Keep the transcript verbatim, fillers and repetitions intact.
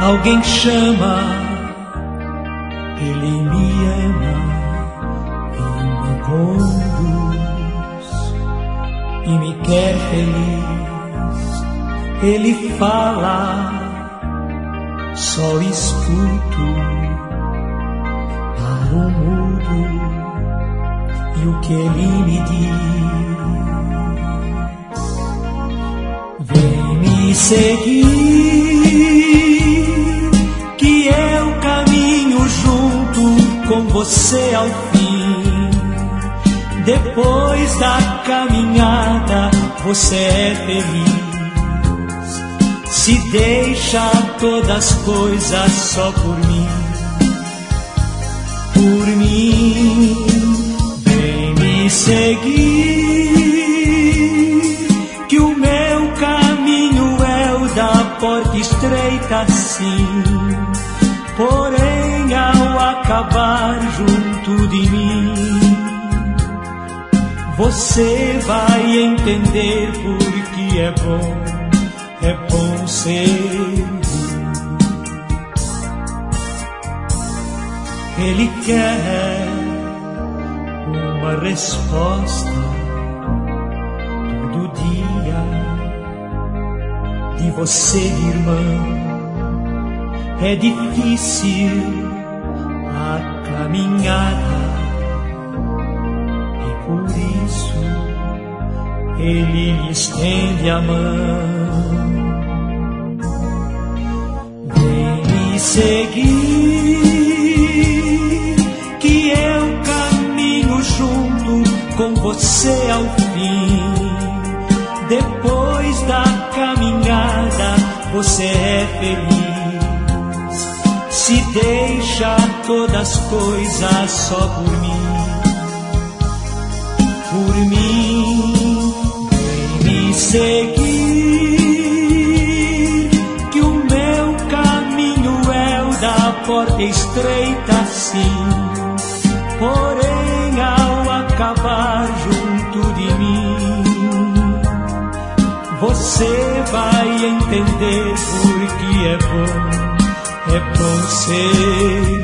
alguém chama, Ele me ama e me conduz e me quer feliz. Ele fala, só escuto para o mudo e o que Ele me diz. Vem me seguir, que eu caminho junto com você ao fim. Depois da caminhada você é feliz. Se deixa todas as coisas só por mim, por mim. Vem me seguir, que o meu caminho é o da porta estreita sim. Porém ao acabar junto de mim, você vai entender porque é bom, é bom ser. Ele quer uma resposta todo dia de você, irmão. É difícil a caminhada e por isso Ele lhe estende a mão. Vem me seguir, que eu caminho junto com você ao fim. Depois da caminhada você é feliz. Se deixa todas as coisas só por mim, por mim. Vem me seguir, que o meu caminho é o da porta estreita sim. Porém ao acabar junto de mim, você vai entender porque é bom, é bom ser.